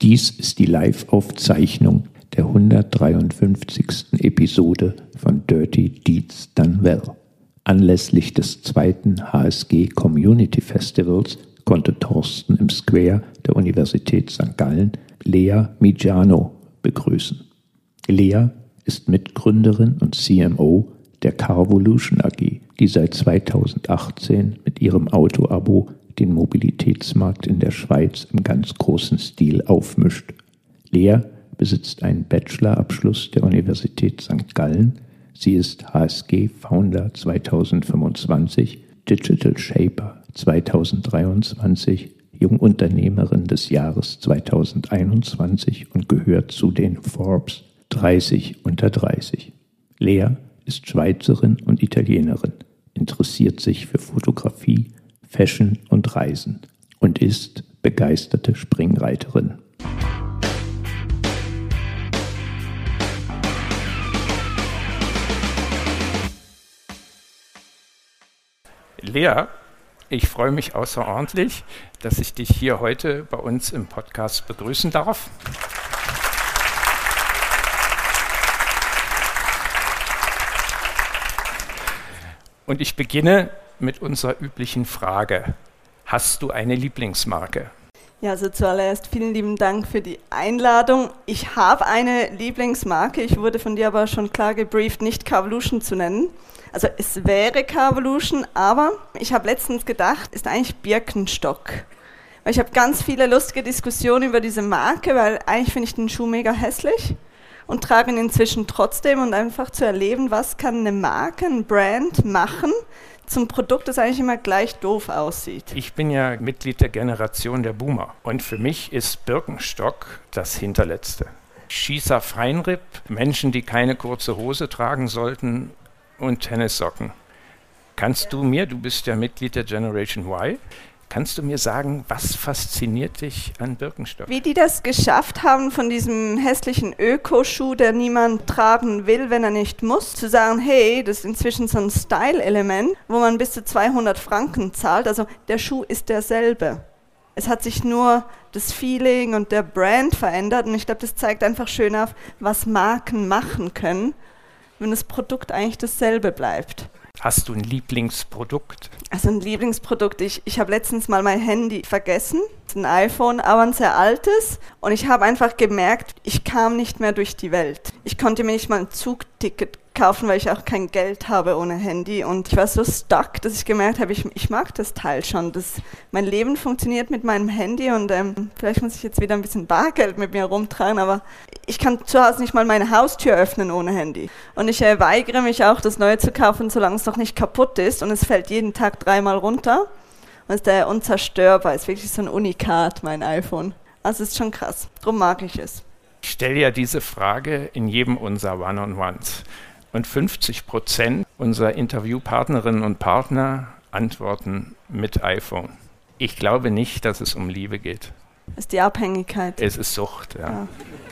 Dies ist die Live-Aufzeichnung der 153. Episode von Dirty Deeds Done Well. Anlässlich des 2. HSG Community Festivals konnte Thorsten im Square der Universität St. Gallen Lea Mijano begrüßen. Lea ist Mitgründerin und CMO der Carvolution AG, die seit 2018 mit ihrem Auto-Abo den Mobilitätsmarkt in der Schweiz im ganz großen Stil aufmischt. Lea besitzt einen Bachelorabschluss der Universität St. Gallen. Sie ist HSG Founder 2025, Digital Shaper 2023, Jungunternehmerin des Jahres 2021 und gehört zu den Forbes 30 unter 30. Lea ist Schweizerin und Italienerin, interessiert sich für Fotografie, Fashion und Reisen und ist begeisterte Springreiterin. Lea, ich freue mich außerordentlich, dass ich dich hier heute bei uns im Podcast begrüßen darf. Und ich beginne mit unserer üblichen Frage. Hast du eine Lieblingsmarke? Ja, also zuallererst vielen lieben Dank für die Einladung. Ich habe eine Lieblingsmarke, ich wurde von dir aber schon klar gebrieft, nicht Carvolution zu nennen. Also es wäre Carvolution, aber ich habe letztens gedacht, ist eigentlich Birkenstock. Weil ich habe ganz viele lustige Diskussionen über diese Marke, weil eigentlich finde ich den Schuh mega hässlich und trage ihn inzwischen trotzdem, und einfach zu erleben, was kann eine Marke, ein Brand machen zum Produkt, das eigentlich immer gleich doof aussieht. Ich bin ja Mitglied der Generation der Boomer und für mich ist Birkenstock das Hinterletzte. Schießer Feinripp, Menschen, die keine kurze Hose tragen sollten und Tennissocken. Kannst du mir, du bist ja Mitglied der Generation Y, kannst du mir sagen, was fasziniert dich an Birkenstock? Wie die das geschafft haben, von diesem hässlichen Ökoschuh, der niemand tragen will, wenn er nicht muss, zu sagen, hey, das ist inzwischen so ein Style-Element, wo man bis zu 200 Franken zahlt. Also der Schuh ist derselbe. Es hat sich nur das Feeling und der Brand verändert, und ich glaube, das zeigt einfach schön auf, was Marken machen können, wenn das Produkt eigentlich dasselbe bleibt. Hast du ein Lieblingsprodukt? Also ein Lieblingsprodukt, ich habe letztens mal mein Handy vergessen, ein iPhone, aber ein sehr altes, und ich habe einfach gemerkt, ich kam nicht mehr durch die Welt. Ich konnte mir nicht mal ein Zugticket kaufen, weil ich auch kein Geld habe ohne Handy, und ich war so stuck, dass ich gemerkt habe, ich mag das Teil schon. Mein Leben funktioniert mit meinem Handy, und vielleicht muss ich jetzt wieder ein bisschen Bargeld mit mir rumtragen, aber ich kann zu Hause nicht mal meine Haustür öffnen ohne Handy. Und ich weigere mich auch, das Neue zu kaufen, solange es noch nicht kaputt ist, und es fällt jeden Tag 3-mal runter. Und ist der unzerstörbar, ist wirklich so ein Unikat, mein iPhone. Also ist schon krass, darum mag ich es. Ich stelle ja diese Frage in jedem unserer One-on-Ones. Und 50% unserer Interviewpartnerinnen und Partner antworten mit iPhone. Ich glaube nicht, dass es um Liebe geht. Das ist die Abhängigkeit. Es ist Sucht, ja.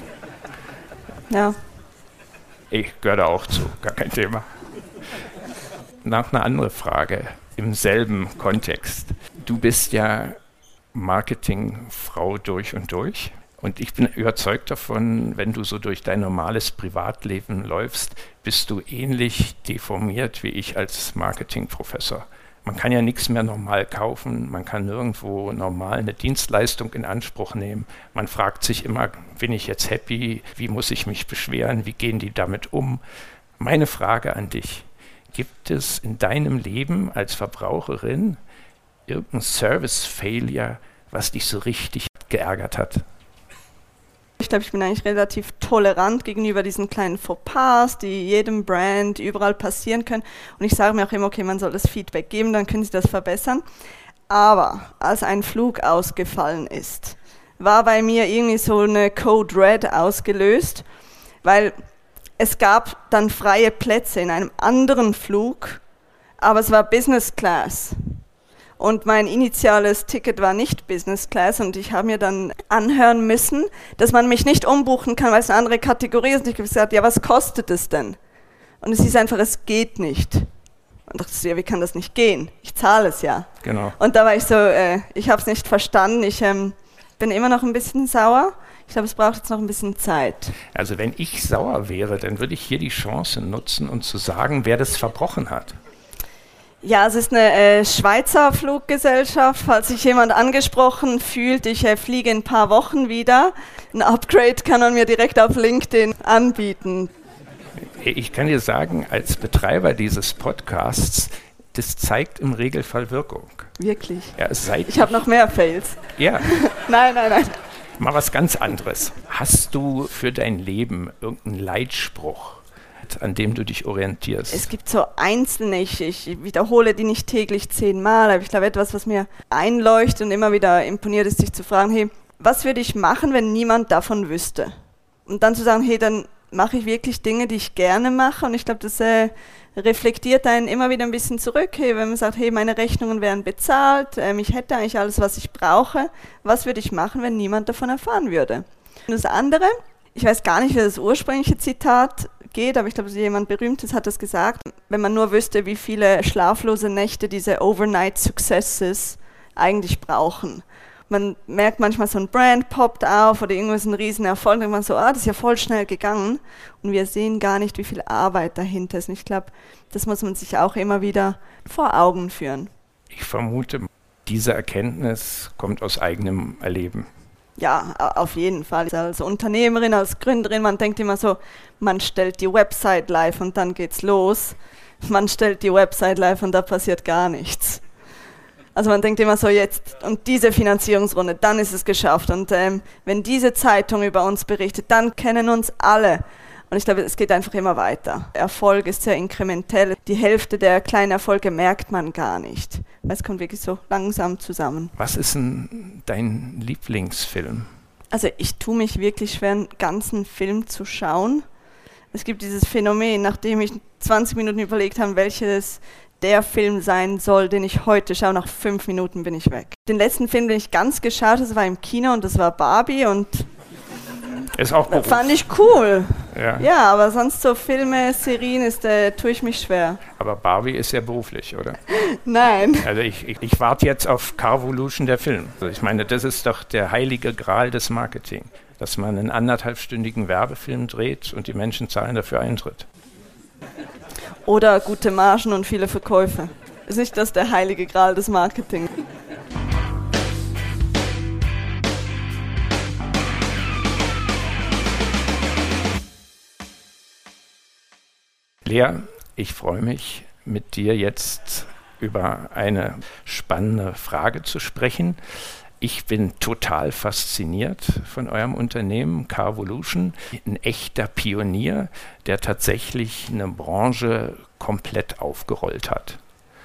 Ja. Ich gehöre da auch zu, gar kein Thema. Noch eine andere Frage im selben Kontext. Du bist ja Marketingfrau durch und durch. Und ich bin überzeugt davon, wenn du so durch dein normales Privatleben läufst, bist du ähnlich deformiert wie ich als Marketingprofessor. Man kann ja nichts mehr normal kaufen, man kann nirgendwo normal eine Dienstleistung in Anspruch nehmen. Man fragt sich immer, bin ich jetzt happy, wie muss ich mich beschweren, wie gehen die damit um? Meine Frage an dich, gibt es in deinem Leben als Verbraucherin irgendein Service-Failure, was dich so richtig geärgert hat? Ich glaube, ich bin eigentlich relativ tolerant gegenüber diesen kleinen Fauxpas, die jedem Brand überall passieren können. Und ich sage mir auch immer, okay, man soll das Feedback geben, dann können sie das verbessern. Aber als ein Flug ausgefallen ist, war bei mir irgendwie so eine Code Red ausgelöst, weil es gab dann freie Plätze in einem anderen Flug, aber es war Business Class. Und mein initiales Ticket war nicht Business Class, und ich habe mir dann anhören müssen, dass man mich nicht umbuchen kann, weil es eine andere Kategorie ist. Und ich habe gesagt, ja, was kostet es denn? Und es hieß einfach, es geht nicht. Und dachte so, ja, wie kann das nicht gehen? Ich zahle es ja. Genau. Und da war ich so, ich habe es nicht verstanden. Ich bin immer noch ein bisschen sauer. Ich glaube, es braucht jetzt noch ein bisschen Zeit. Also wenn ich sauer wäre, dann würde ich hier die Chance nutzen und zu sagen, wer das verbrochen hat. Ja, es ist eine Schweizer Fluggesellschaft. Falls sich jemand angesprochen fühlt, ich fliege in ein paar Wochen wieder. Ein Upgrade kann man mir direkt auf LinkedIn anbieten. Ich kann dir sagen, als Betreiber dieses Podcasts, das zeigt im Regelfall Wirkung. Wirklich? Ja, ich habe noch mehr Fails. Ja. Nein. Mal was ganz anderes. Hast du für dein Leben irgendeinen Leitspruch, an dem du dich orientierst? Es gibt so einzelne, ich wiederhole die nicht täglich 10-mal, aber ich glaube, etwas, was mir einleuchtet und immer wieder imponiert ist, sich zu fragen, hey, was würde ich machen, wenn niemand davon wüsste? Und dann zu sagen, hey, dann mache ich wirklich Dinge, die ich gerne mache, und ich glaube, das reflektiert einen immer wieder ein bisschen zurück, hey, wenn man sagt, hey, meine Rechnungen wären bezahlt, ich hätte eigentlich alles, was ich brauche, was würde ich machen, wenn niemand davon erfahren würde? Und das andere, ich weiß gar nicht, wie das ursprüngliche Zitat geht, aber ich glaube, jemand Berühmtes hat das gesagt, wenn man nur wüsste, wie viele schlaflose Nächte diese Overnight Successes eigentlich brauchen. Man merkt manchmal, so ein Brand poppt auf oder irgendwas ein Riesenerfolg, und denkt man so, das ist ja voll schnell gegangen, und wir sehen gar nicht, wie viel Arbeit dahinter ist. Und ich glaube, das muss man sich auch immer wieder vor Augen führen. Ich vermute, diese Erkenntnis kommt aus eigenem Erleben. Ja, auf jeden Fall. Als Unternehmerin, als Gründerin, man denkt immer so, man stellt die Website live und dann geht's los. Man stellt die Website live und da passiert gar nichts. Also man denkt immer so, jetzt und diese Finanzierungsrunde, dann ist es geschafft. Und wenn diese Zeitung über uns berichtet, dann kennen uns alle. Und ich glaube, es geht einfach immer weiter. Erfolg ist sehr inkrementell. Die Hälfte der kleinen Erfolge merkt man gar nicht. Es kommt wirklich so langsam zusammen. Was ist denn dein Lieblingsfilm? Also ich tue mich wirklich schwer, einen ganzen Film zu schauen. Es gibt dieses Phänomen, nachdem ich 20 Minuten überlegt habe, welches der Film sein soll, den ich heute schaue, nach 5 Minuten bin ich weg. Den letzten Film, den ich ganz geschaut habe, das war im Kino, und das war Barbie, und ist auch Beruf. Fand ich cool. Ja, aber sonst so Filme, Serien, tue ich mich schwer. Aber Barbie ist ja beruflich, oder? Nein. Also ich warte jetzt auf Carvolution, der Film. Also ich meine, das ist doch der heilige Gral des Marketing, dass man einen 1,5-stündigen Werbefilm dreht und die Menschen zahlen dafür Eintritt. Oder gute Margen und viele Verkäufe. Ist nicht das der heilige Gral des Marketing? Lea, ich freue mich, mit dir jetzt über eine spannende Frage zu sprechen. Ich bin total fasziniert von eurem Unternehmen Carvolution, ein echter Pionier, der tatsächlich eine Branche komplett aufgerollt hat.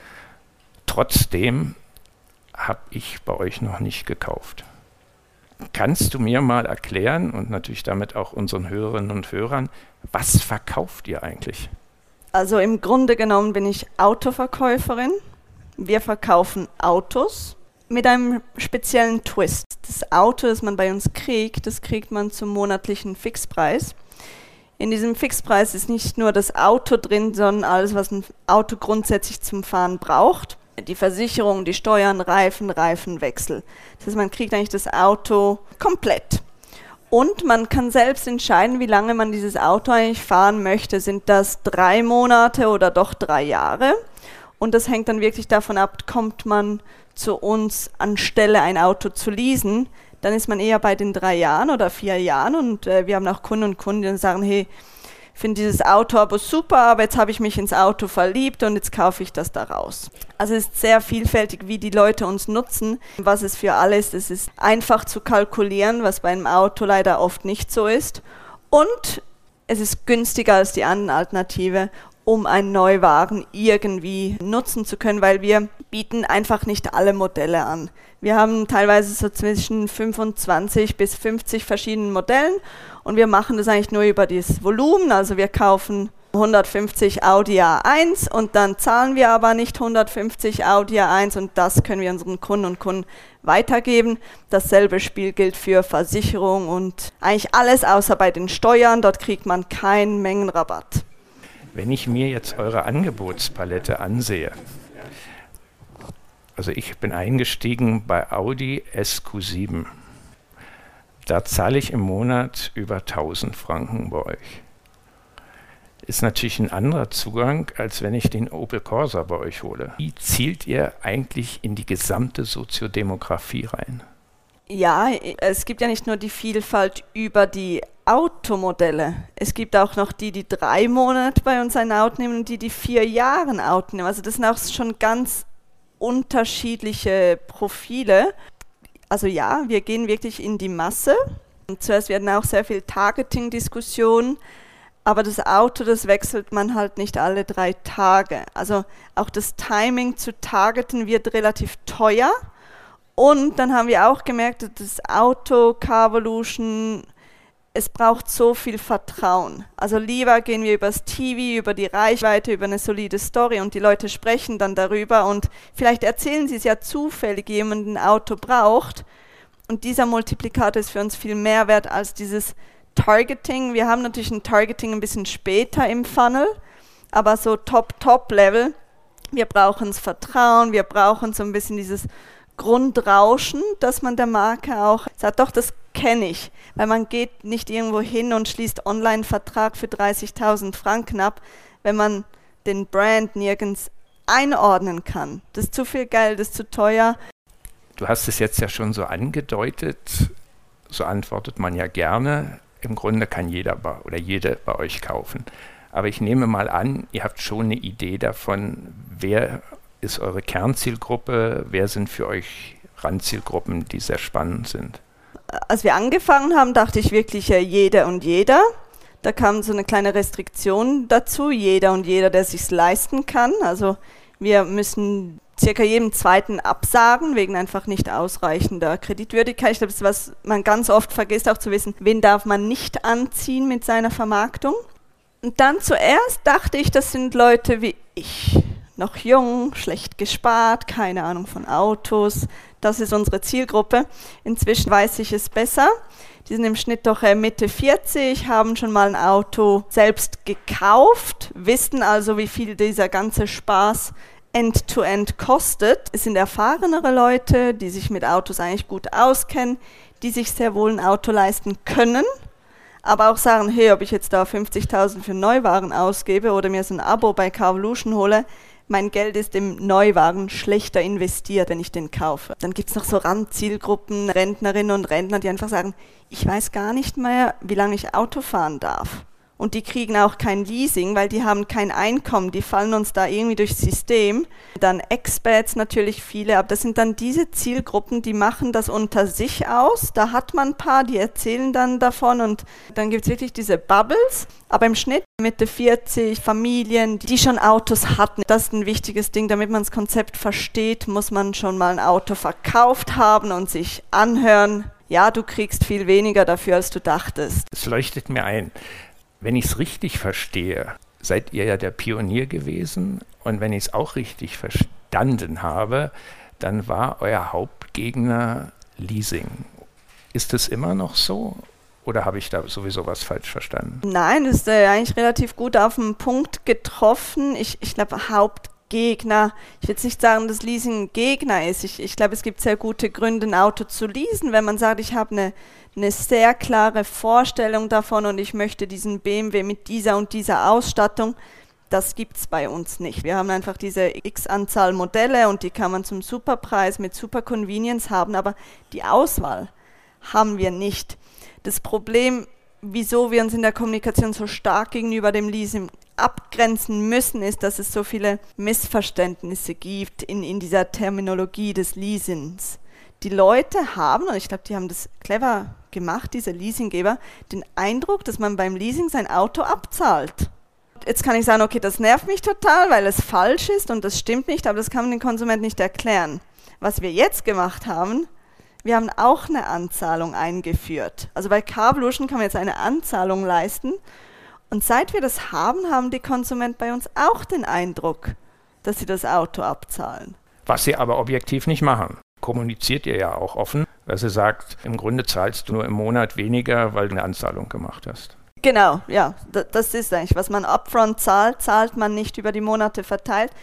Trotzdem habe ich bei euch noch nicht gekauft. Kannst du mir mal erklären und natürlich damit auch unseren Hörerinnen und Hörern, was verkauft ihr eigentlich? Also im Grunde genommen bin ich Autoverkäuferin. Wir verkaufen Autos mit einem speziellen Twist. Das Auto, das man bei uns kriegt, das kriegt man zum monatlichen Fixpreis. In diesem Fixpreis ist nicht nur das Auto drin, sondern alles, was ein Auto grundsätzlich zum Fahren braucht. Die Versicherung, die Steuern, Reifenwechsel. Das heißt, man kriegt eigentlich das Auto komplett. Und man kann selbst entscheiden, wie lange man dieses Auto eigentlich fahren möchte. Sind das 3 Monate oder doch 3 Jahre? Und das hängt dann wirklich davon ab, kommt man zu uns anstelle ein Auto zu leasen, dann ist man eher bei den 3 Jahren oder 4 Jahren. Und wir haben auch Kunden und Kundinnen, die sagen, hey, ich finde dieses Auto aber super, aber jetzt habe ich mich ins Auto verliebt und jetzt kaufe ich das daraus. Also es ist sehr vielfältig, wie die Leute uns nutzen, was es für alle ist. Es ist einfach zu kalkulieren, was bei einem Auto leider oft nicht so ist. Und es ist günstiger als die andere Alternative, um einen Neuwagen irgendwie nutzen zu können, weil wir bieten einfach nicht alle Modelle an. Wir haben teilweise so zwischen 25 bis 50 verschiedenen Modellen und wir machen das eigentlich nur über das Volumen. Also wir kaufen 150 Audi A1 und dann zahlen wir aber nicht 150 Audi A1 und das können wir unseren Kunden und Kunden weitergeben. Dasselbe Spiel gilt für Versicherung und eigentlich alles außer bei den Steuern. Dort kriegt man keinen Mengenrabatt. Wenn ich mir jetzt eure Angebotspalette ansehe, also ich bin eingestiegen bei Audi SQ7. Da zahle ich im Monat über 1000 Franken bei euch. Ist natürlich ein anderer Zugang, als wenn ich den Opel Corsa bei euch hole. Wie zielt ihr eigentlich in die gesamte Soziodemografie rein? Ja, es gibt ja nicht nur die Vielfalt über die Automodelle. Es gibt auch noch die 3 Monate bei uns ein Auto nehmen und die 4 Jahre ein Auto nehmen. Also das sind auch schon ganz unterschiedliche Profile. Also ja, wir gehen wirklich in die Masse. Und zuerst werden auch sehr viel Targeting-Diskussionen, aber das Auto, das wechselt man halt nicht alle 3 Tage. Also auch das Timing zu targeten wird relativ teuer. Und dann haben wir auch gemerkt, dass das Auto, Carvolution, es braucht so viel Vertrauen. Also lieber gehen wir übers TV, über die Reichweite, über eine solide Story und die Leute sprechen dann darüber und vielleicht erzählen sie es ja zufällig, jemand ein Auto braucht. Und dieser Multiplikator ist für uns viel mehr wert als dieses Targeting. Wir haben natürlich ein Targeting ein bisschen später im Funnel, aber so Top-Level, wir brauchen das Vertrauen, wir brauchen so ein bisschen dieses Grundrauschen, dass man der Marke auch sagt, doch, das kenne ich. Weil man geht nicht irgendwo hin und schließt Online-Vertrag für 30.000 Franken ab, wenn man den Brand nirgends einordnen kann. Das ist zu viel Geld, das ist zu teuer. Du hast es jetzt ja schon so angedeutet, so antwortet man ja gerne. Im Grunde kann jede bei euch kaufen. Aber ich nehme mal an, ihr habt schon eine Idee davon, wer ist eure Kernzielgruppe, wer sind für euch Randzielgruppen, die sehr spannend sind? Als wir angefangen haben, dachte ich wirklich jeder und jeder. Da kam so eine kleine Restriktion dazu, jeder und jeder, der es sich leisten kann. Also wir müssen circa jedem Zweiten absagen, wegen einfach nicht ausreichender Kreditwürdigkeit. Ich glaube, das ist, was man ganz oft vergisst, auch zu wissen, wen darf man nicht anziehen mit seiner Vermarktung. Und dann zuerst dachte ich, das sind Leute wie ich. Noch jung, schlecht gespart, keine Ahnung von Autos. Das ist unsere Zielgruppe. Inzwischen weiß ich es besser. Die sind im Schnitt doch Mitte 40, haben schon mal ein Auto selbst gekauft, wissen also, wie viel dieser ganze Spaß End-to-End kostet. Es sind erfahrenere Leute, die sich mit Autos eigentlich gut auskennen, die sich sehr wohl ein Auto leisten können, aber auch sagen, hey, ob ich jetzt da 50.000 für Neuwagen ausgebe oder mir so ein Abo bei Carvolution hole, mein Geld ist im Neuwagen schlechter investiert, wenn ich den kaufe. Dann gibt es noch so Randzielgruppen, Rentnerinnen und Rentner, die einfach sagen, ich weiß gar nicht mehr, wie lange ich Auto fahren darf. Und die kriegen auch kein Leasing, weil die haben kein Einkommen, die fallen uns da irgendwie durchs System. Dann Expats natürlich viele, aber das sind dann diese Zielgruppen, die machen das unter sich aus. Da hat man ein paar, die erzählen dann davon und dann gibt es wirklich diese Bubbles. Aber im Schnitt Mitte 40 Familien, die schon Autos hatten. Das ist ein wichtiges Ding, damit man das Konzept versteht, muss man schon mal ein Auto verkauft haben und sich anhören, ja, du kriegst viel weniger dafür, als du dachtest. Es leuchtet mir ein. Wenn ich es richtig verstehe, seid ihr ja der Pionier gewesen und wenn ich es auch richtig verstanden habe, dann war euer Hauptgegner Leasing. Ist es immer noch so oder habe ich da sowieso was falsch verstanden? Nein, das ist eigentlich relativ gut auf den Punkt getroffen. Ich glaube, Hauptgegner, ich will jetzt nicht sagen, dass Leasing ein Gegner ist. Ich glaube, es gibt sehr gute Gründe, ein Auto zu leasen, wenn man sagt, ich habe eine sehr klare Vorstellung davon und ich möchte diesen BMW mit dieser und dieser Ausstattung. Das gibt es bei uns nicht. Wir haben einfach diese X-Anzahl Modelle und die kann man zum Superpreis mit Super Convenience haben, aber die Auswahl haben wir nicht. Das Problem, wieso wir uns in der Kommunikation so stark gegenüber dem Leasing abgrenzen müssen, ist, dass es so viele Missverständnisse gibt in dieser Terminologie des Leasings. Die Leute haben, und ich glaube, die haben das clever gemacht, diese Leasinggeber, den Eindruck, dass man beim Leasing sein Auto abzahlt. Jetzt kann ich sagen, okay, das nervt mich total, weil es falsch ist und das stimmt nicht, aber das kann man den Konsumenten nicht erklären. Was wir jetzt gemacht haben, wir haben auch eine Anzahlung eingeführt. Also bei Carvolution kann man jetzt eine Anzahlung leisten und seit wir das haben, haben die Konsumenten bei uns auch den Eindruck, dass sie das Auto abzahlen. Was sie aber objektiv nicht machen. Kommuniziert ihr ja auch offen, dass ihr sagt, im Grunde zahlst du nur im Monat weniger, weil du eine Anzahlung gemacht hast. Genau, ja, das ist eigentlich, was man upfront zahlt, zahlt man nicht über die Monate verteilt.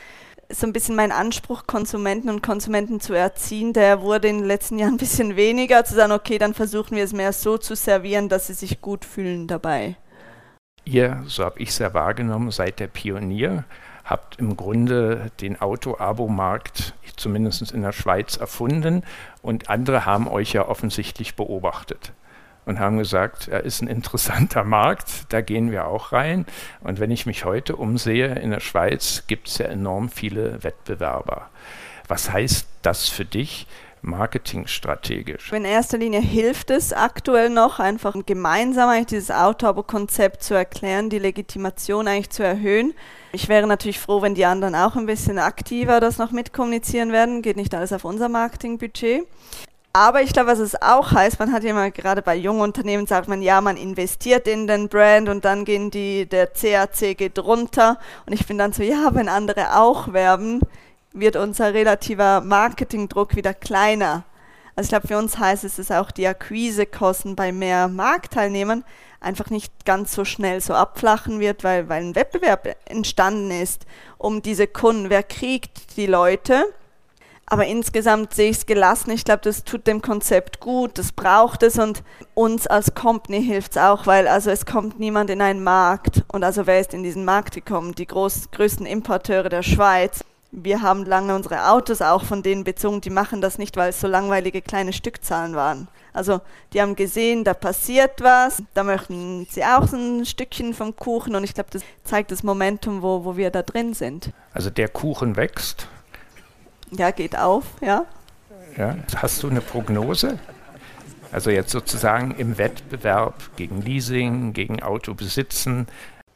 so ein bisschen mein Anspruch, Konsumenten und Konsumenten zu erziehen, der wurde in den letzten Jahren ein bisschen weniger, zu sagen, okay, dann versuchen wir es mehr so zu servieren, dass sie sich gut fühlen dabei. Ihr, so habe ich es ja wahrgenommen, seid der Pionier, habt im Grunde den Auto-Abo-Markt, zumindest in der Schweiz, erfunden und andere haben euch ja offensichtlich beobachtet und haben gesagt, er ist ein interessanter Markt, da gehen wir auch rein. Und wenn ich mich heute umsehe, in der Schweiz gibt es ja enorm viele Wettbewerber. Was heißt das für dich marketingstrategisch? In erster Linie hilft es aktuell noch, einfach gemeinsam eigentlich dieses Auto-Abo-Konzept zu erklären, die Legitimation eigentlich zu erhöhen. Ich wäre natürlich froh, wenn die anderen auch ein bisschen aktiver das noch mitkommunizieren werden. Geht nicht alles auf unser Marketingbudget. Aber ich glaube, was es auch heißt, man hat ja immer gerade bei jungen Unternehmen, sagt man, ja, man investiert in den Brand und dann der CAC geht runter. Und ich bin dann so, ja, wenn andere auch werben, wird unser relativer Marketingdruck wieder kleiner. Also ich glaube, für uns heißt es, dass auch die Akquisekosten bei mehr Marktteilnehmern einfach nicht ganz so schnell so abflachen wird, weil ein Wettbewerb entstanden ist um diese Kunden. Wer kriegt die Leute? Aber insgesamt sehe ich es gelassen. Ich glaube, das tut dem Konzept gut, das braucht es und uns als Company hilft es auch, weil also es kommt niemand in einen Markt. Und also wer ist in diesen Markt gekommen? Die größten Importeure der Schweiz. Wir haben lange unsere Autos auch von denen bezogen, die machen das nicht, weil es so langweilige kleine Stückzahlen waren. Also die haben gesehen, da passiert was, da möchten sie auch so ein Stückchen vom Kuchen und ich glaube, das zeigt das Momentum, wo wir da drin sind. Also der Kuchen wächst. Ja, geht auf, ja. Ja. Hast du eine Prognose? Also jetzt sozusagen im Wettbewerb gegen Leasing, gegen Autobesitzen.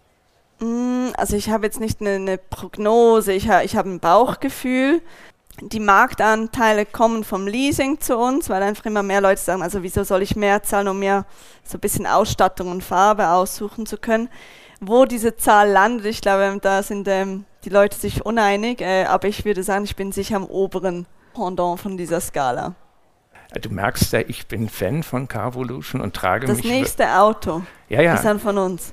Also ich habe jetzt nicht eine Prognose, ich habe ein Bauchgefühl. Die Marktanteile kommen vom Leasing zu uns, weil einfach immer mehr Leute sagen, also wieso soll ich mehr zahlen, um mir so ein bisschen Ausstattung und Farbe aussuchen zu können. Wo diese Zahl landet, ich glaube, da sind die Leute sich uneinig, aber ich würde sagen, ich bin sicher am oberen Pendant von dieser Skala. Du merkst ja, ich bin Fan von Carvolution und trage das nächste Auto ist dann von uns.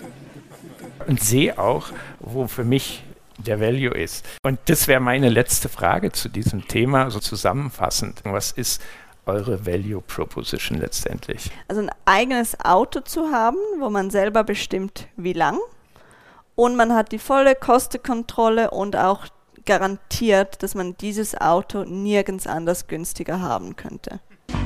Und sehe auch, wo für mich der Value ist. Und das wäre meine letzte Frage zu diesem Thema, so zusammenfassend. Was ist eure Value Proposition letztendlich? Also ein eigenes Auto zu haben, wo man selber bestimmt, wie lang. Und man hat die volle Kostenkontrolle und auch garantiert, dass man dieses Auto nirgends anders günstiger haben könnte.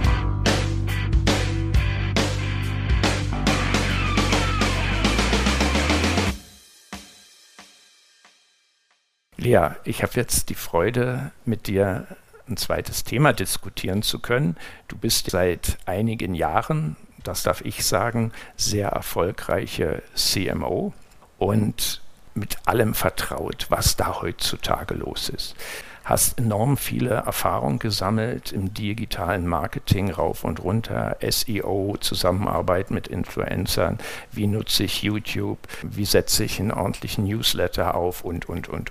Lea, ich habe jetzt die Freude, mit dir ein zweites Thema diskutieren zu können. Du bist seit einigen Jahren, das darf ich sagen, sehr erfolgreiche CMO und mit allem vertraut, was da heutzutage los ist. Hast enorm viele Erfahrungen gesammelt im digitalen Marketing rauf und runter, SEO, Zusammenarbeit mit Influencern, wie nutze ich YouTube, wie setze ich einen ordentlichen Newsletter auf und.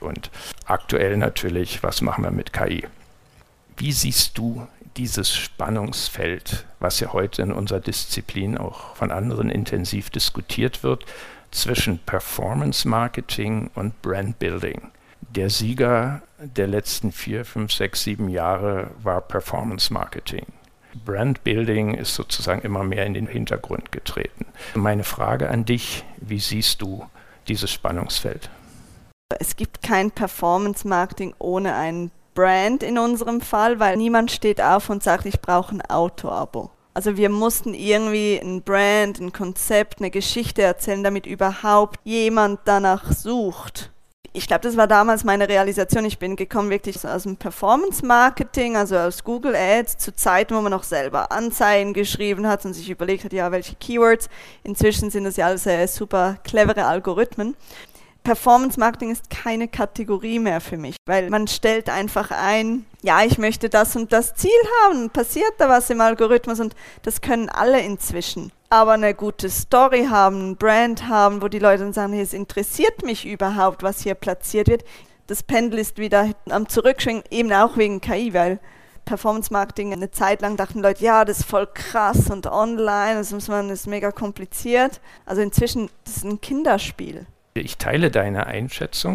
Aktuell natürlich, was machen wir mit KI? Wie siehst du dieses Spannungsfeld, was ja heute in unserer Disziplin auch von anderen intensiv diskutiert wird, zwischen Performance Marketing und Brand Building? Der Sieger der letzten 4, 5, 6, 7 Jahre war Performance Marketing. Brand Building ist sozusagen immer mehr in den Hintergrund getreten. Meine Frage an dich, wie siehst du dieses Spannungsfeld? Es gibt kein Performance Marketing ohne ein Brand in unserem Fall, weil niemand steht auf und sagt, ich brauche ein Auto-Abo. Also wir mussten irgendwie ein Brand, ein Konzept, eine Geschichte erzählen, damit überhaupt jemand danach sucht. Ich glaube, das war damals meine Realisation. Ich bin gekommen wirklich aus dem Performance-Marketing, also aus Google Ads, zu Zeiten, wo man noch selber Anzeigen geschrieben hat und sich überlegt hat, ja, welche Keywords. Inzwischen sind das ja alles super clevere Algorithmen. Performance-Marketing ist keine Kategorie mehr für mich, weil man stellt einfach ein, ja, ich möchte das und das Ziel haben, passiert da was im Algorithmus und das können alle inzwischen. Aber eine gute Story haben, ein Brand haben, wo die Leute dann sagen, hey, es interessiert mich überhaupt, was hier platziert wird. Das Pendel ist wieder am Zurückschwingen, eben auch wegen KI, weil Performance-Marketing eine Zeit lang dachten Leute, ja, das ist voll krass und online, das ist mega kompliziert. Also inzwischen, das ist ein Kinderspiel. Ich teile deine Einschätzung.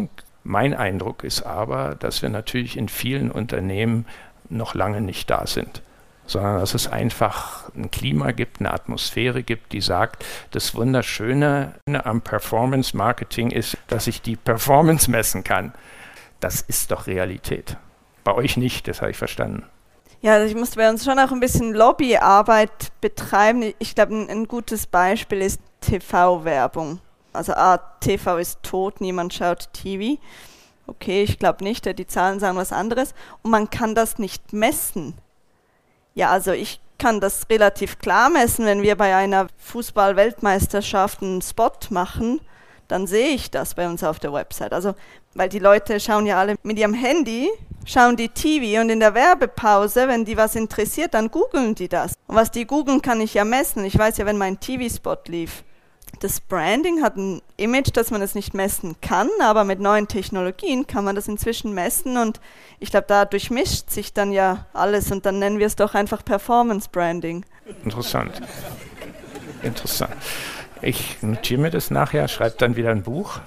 Mein Eindruck ist aber, dass wir natürlich in vielen Unternehmen noch lange nicht da sind, sondern dass es einfach ein Klima gibt, eine Atmosphäre gibt, die sagt, das Wunderschöne am Performance Marketing ist, dass ich die Performance messen kann. Das ist doch Realität. Bei euch nicht, das habe ich verstanden. Ja, also ich muss bei uns schon auch ein bisschen Lobbyarbeit betreiben. Ich glaube, ein gutes Beispiel ist TV-Werbung. Also TV ist tot, niemand schaut TV. Okay, ich glaube nicht, die Zahlen sagen was anderes. Und man kann das nicht messen. Ja, also ich kann das relativ klar messen, wenn wir bei einer Fußball-Weltmeisterschaft einen Spot machen, dann sehe ich das bei uns auf der Website. Also, weil die Leute schauen ja alle mit ihrem Handy, schauen die TV und in der Werbepause, wenn die was interessiert, dann googeln die das. Und was die googeln, kann ich ja messen. Ich weiß ja, wenn mein TV-Spot lief. Das Branding hat ein Image, das man es nicht messen kann, aber mit neuen Technologien kann man das inzwischen messen und ich glaube, da durchmischt sich dann ja alles und dann nennen wir es doch einfach Performance Branding. Interessant. Interessant. Ich notiere mir das nachher, schreibe dann wieder ein Buch.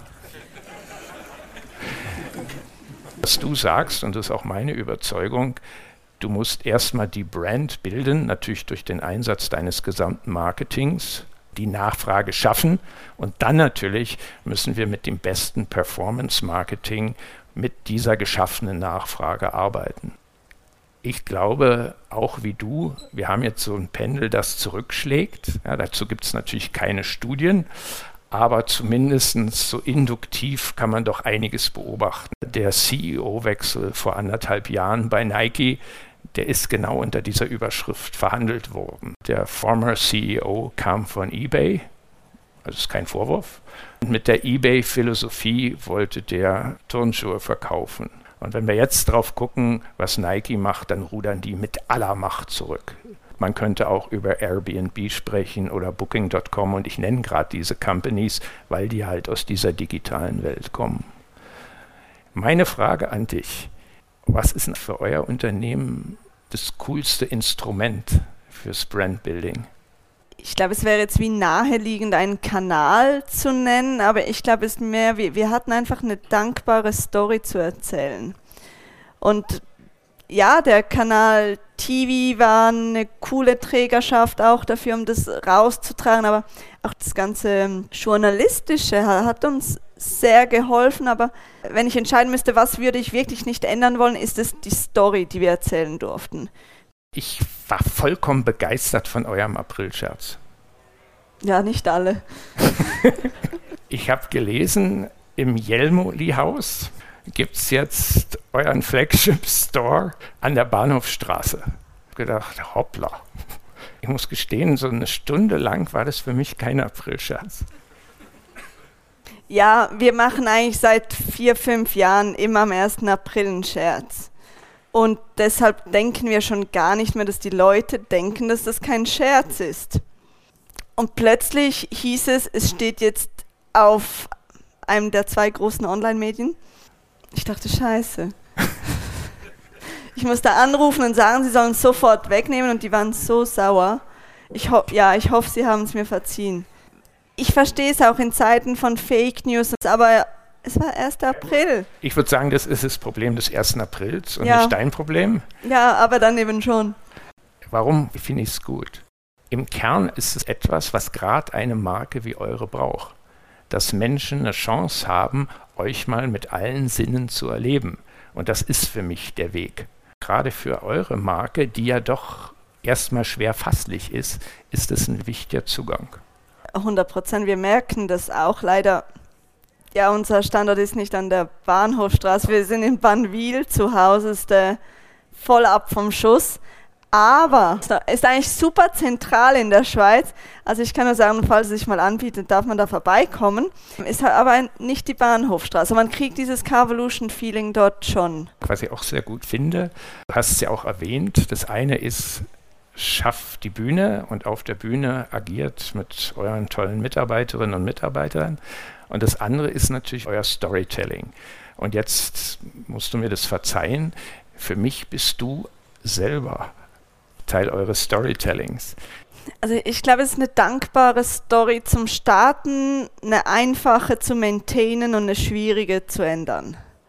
Was du sagst, und das ist auch meine Überzeugung, du musst erstmal die Brand bilden, natürlich durch den Einsatz deines gesamten Marketings, die Nachfrage schaffen und dann natürlich müssen wir mit dem besten Performance-Marketing mit dieser geschaffenen Nachfrage arbeiten. Ich glaube, auch wie du, wir haben jetzt so ein Pendel, das zurückschlägt. Ja, dazu gibt es natürlich keine Studien, aber zumindest so induktiv kann man doch einiges beobachten. Der CEO-Wechsel vor 1,5 Jahren bei Nike, der ist genau unter dieser Überschrift verhandelt worden. Der former CEO kam von eBay, also ist kein Vorwurf. Und mit der eBay-Philosophie wollte der Turnschuhe verkaufen. Und wenn wir jetzt drauf gucken, was Nike macht, dann rudern die mit aller Macht zurück. Man könnte auch über Airbnb sprechen oder Booking.com und ich nenne gerade diese Companies, weil die halt aus dieser digitalen Welt kommen. Meine Frage an dich: Was ist denn für euer Unternehmen das coolste Instrument fürs Brandbuilding? Ich glaube, es wäre jetzt wie naheliegend, einen Kanal zu nennen, aber ich glaube, es ist mehr, wir hatten einfach eine dankbare Story zu erzählen. Und ja, der Kanal TV war eine coole Trägerschaft auch dafür, um das rauszutragen, aber auch das ganze Journalistische hat uns sehr geholfen, aber wenn ich entscheiden müsste, was würde ich wirklich nicht ändern wollen, ist es die Story, die wir erzählen durften. Ich war vollkommen begeistert von eurem Aprilscherz. Ja, nicht alle. Ich habe gelesen, im Jelmoli-Haus gibt es jetzt euren Flagship-Store an der Bahnhofstraße. Ich habe gedacht, hoppla. Ich muss gestehen, so eine Stunde lang war das für mich kein Aprilscherz. Ja, wir machen eigentlich seit 4-5 Jahren immer am 1. April einen Scherz. Und deshalb denken wir schon gar nicht mehr, dass die Leute denken, dass das kein Scherz ist. Und plötzlich hieß es steht jetzt auf einem der 2 großen Online-Medien. Ich dachte, scheiße. Ich musste anrufen und sagen, sie sollen es sofort wegnehmen und die waren so sauer. Ich hoffe, sie haben es mir verziehen. Ich verstehe es auch in Zeiten von Fake News, aber es war 1. April. Ich würde sagen, das ist das Problem des 1. Aprils und nicht dein Problem. Ja, aber dann eben schon. Warum finde ich es gut? Im Kern ist es etwas, was gerade eine Marke wie eure braucht. Dass Menschen eine Chance haben, euch mal mit allen Sinnen zu erleben. Und das ist für mich der Weg. Gerade für eure Marke, die ja doch erstmal schwer fasslich ist es ein wichtiger Zugang. 100%. Wir merken das auch leider. Ja, unser Standort ist nicht an der Bahnhofstraße. Wir sind in Bannwil zu Hause, ist voll ab vom Schuss. Aber es ist eigentlich super zentral in der Schweiz. Also ich kann nur sagen, falls es sich mal anbietet, darf man da vorbeikommen. Ist halt aber nicht die Bahnhofstraße. Man kriegt dieses Carvolution-Feeling dort schon. Was ich auch sehr gut finde, du hast es ja auch erwähnt, das eine ist, schafft die Bühne und auf der Bühne agiert mit euren tollen Mitarbeiterinnen und Mitarbeitern. Und das andere ist natürlich euer Storytelling. Und jetzt musst du mir das verzeihen, für mich bist du selber Teil eures Storytellings. Also ich glaube, es ist eine dankbare Story zum Starten, eine einfache zu maintainen und eine schwierige zu ändern.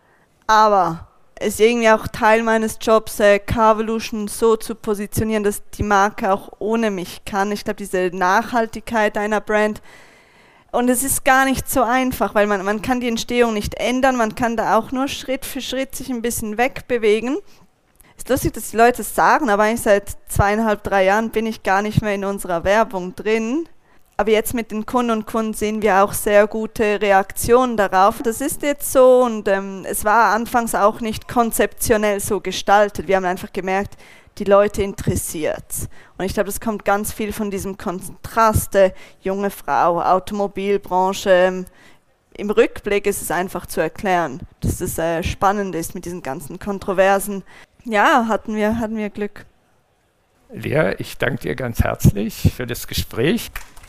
Aber es ist irgendwie auch Teil meines Jobs, Carvolution so zu positionieren, dass die Marke auch ohne mich kann. Ich glaube, diese Nachhaltigkeit einer Brand, und es ist gar nicht so einfach, weil man kann die Entstehung nicht ändern, man kann da auch nur Schritt für Schritt sich ein bisschen wegbewegen. Es ist lustig, dass die Leute es sagen, aber eigentlich seit 2,5, 3 Jahren bin ich gar nicht mehr in unserer Werbung drin. Aber jetzt mit den Kunden und Kunden sehen wir auch sehr gute Reaktionen darauf. Das ist jetzt so und es war anfangs auch nicht konzeptionell so gestaltet. Wir haben einfach gemerkt, die Leute interessiert. Und ich glaube, das kommt ganz viel von diesem Kontrast, junge Frau, Automobilbranche. Im Rückblick ist es einfach zu erklären, dass es spannend ist mit diesen ganzen Kontroversen. Ja, hatten wir Glück. Lea, ich danke dir ganz herzlich für das Gespräch.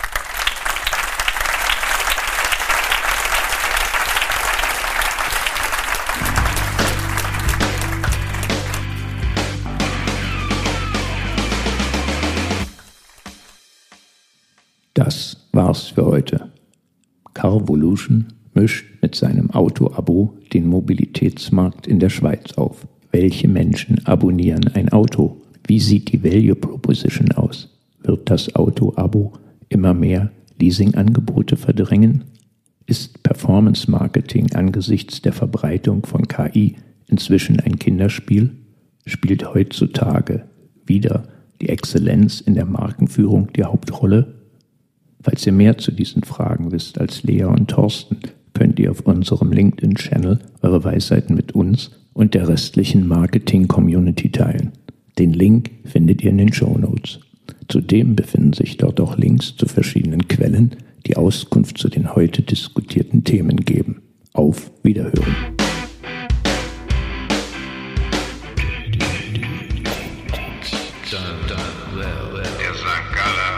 Das war's für heute. Carvolution mischt mit seinem Auto-Abo den Mobilitätsmarkt in der Schweiz auf. Welche Menschen abonnieren ein Auto? Wie sieht die Value Proposition aus? Wird das Auto-Abo immer mehr Leasing-Angebote verdrängen? Ist Performance Marketing angesichts der Verbreitung von KI inzwischen ein Kinderspiel? Spielt heutzutage wieder die Exzellenz in der Markenführung die Hauptrolle? Falls ihr mehr zu diesen Fragen wisst als Lea und Thorsten, könnt ihr auf unserem LinkedIn-Channel eure Weisheiten mit uns und der restlichen Marketing-Community teilen. Den Link findet ihr in den Shownotes. Zudem befinden sich dort auch Links zu verschiedenen Quellen, die Auskunft zu den heute diskutierten Themen geben. Auf Wiederhören! Der St. Galler